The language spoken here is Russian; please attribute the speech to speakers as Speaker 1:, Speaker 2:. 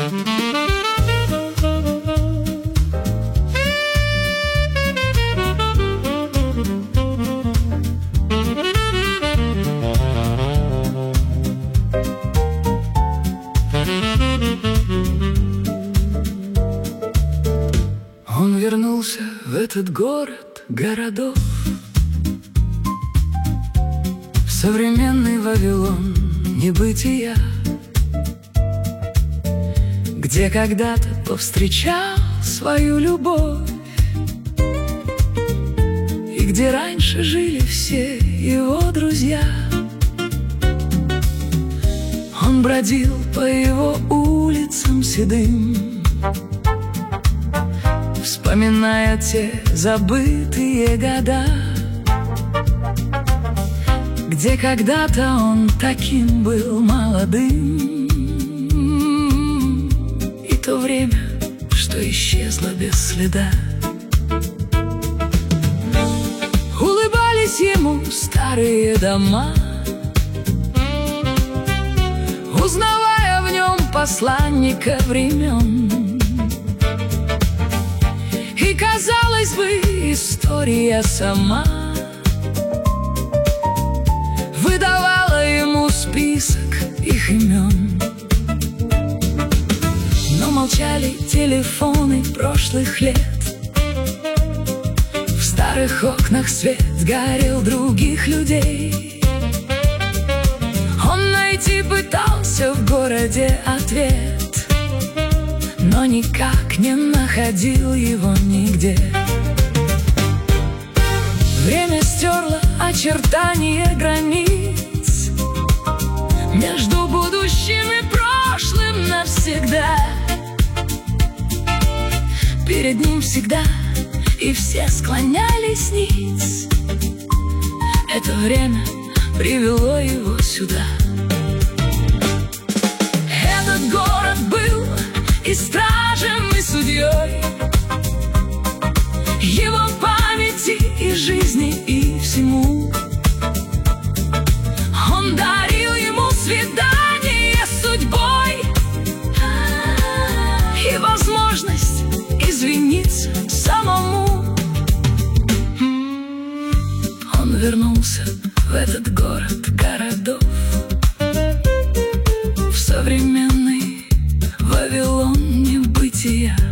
Speaker 1: Он вернулся в этот город городов, в современный Вавилон небытия, где когда-то повстречал свою любовь, и где раньше жили все его друзья. Он бродил по его улицам седым, вспоминая те забытые года, где когда-то он таким был молодым, и то время, что исчезло без следа. Улыбались ему старые дома, узнавая в нем посланника времен. И, казалось бы, история сама выдавала ему список их имен. Но молчали телефоны прошлых лет, в старых окнах свет горел других людей. Он найти пытался в городе ответ, но никак не находил его нигде. Время стерло очертания границ между будущим и прошлым навсегда. Перед ним всегда и все склонялись ниц. Это время привело его сюда. Этот город был и стражем, и судьей его памяти и жизни, и всему. Он дарил ему свидание с судьбой и возможность извиниться самому. Он вернулся в этот город городов, в современный Вавилон небытия.